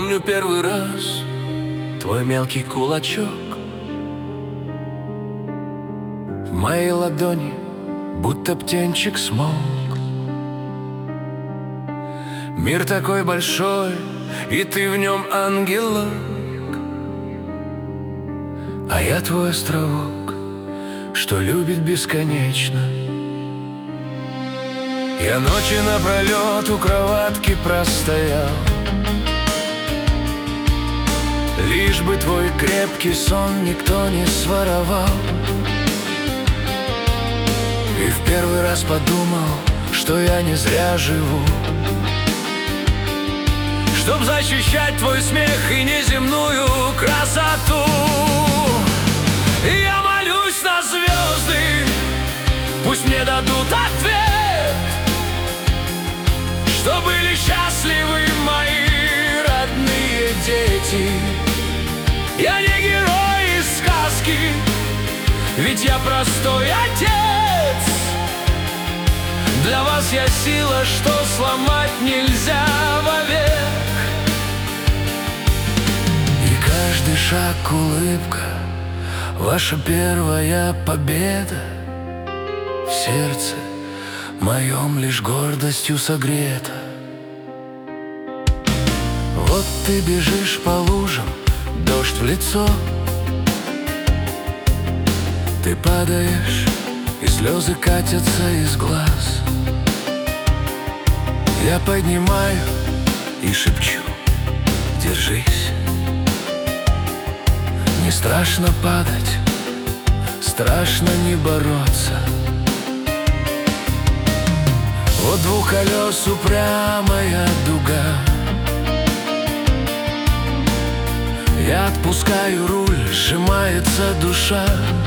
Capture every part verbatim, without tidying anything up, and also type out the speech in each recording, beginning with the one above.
помню первый раз твой мелкий кулачок в моей ладони, будто птенчик смолк. Мир такой большой, и ты в нем ангелок, а я твой островок, что любит бесконечно. Я ночи напролет у кроватки простоял, лишь бы твой крепкий сон никто не своровал. И в первый раз подумал, что я не зря живу, чтоб защищать твой смех и неземную красоту. И я молюсь на звезды, пусть мне дадут ответ, что были счастливы мои родные дети. Я не герой из сказки, ведь я простой отец. Для вас я сила, что сломать нельзя вовек. И каждый шаг улыбка, ваша первая победа. В сердце моем лишь гордостью согрета. Вот ты бежишь по лужам, дождь в лицо, ты падаешь, и слезы катятся из глаз. Я поднимаю и шепчу: держись. Не страшно падать, страшно не бороться. Вот двух колес упрямая дуга, я отпускаю руль, сжимается душа.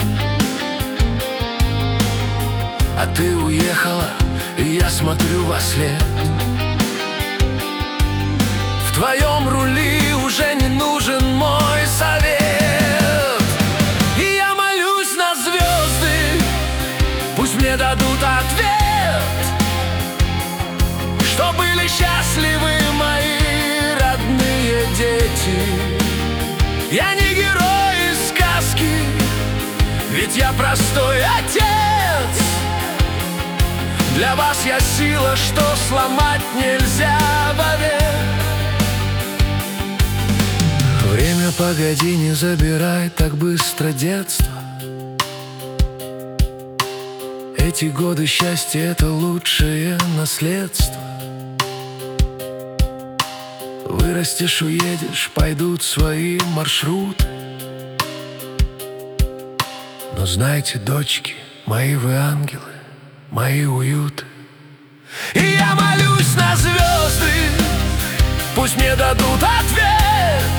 А ты уехала, и я смотрю во след. В твоем рули уже не нужен мой совет. И я молюсь на звезды, пусть мне дадут ответ, что были счастливы мои родные дети. Я не герой из сказки, ведь я простой отец. Для вас я сила, что сломать нельзя вовек. Время, погоди, не забирай так быстро детство. Эти годы счастья — это лучшее наследство. Вырастешь, уедешь, пойдут свои маршруты. Но знайте, дочки, мои вы ангелы, мои уюты. И я молюсь на звезды, пусть мне дадут ответ,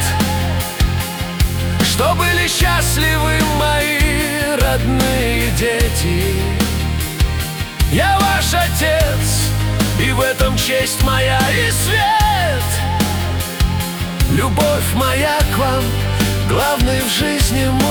что были счастливы мои родные дети. Я ваш отец, и в этом честь моя и свет. Любовь моя к вам, главный в жизни мой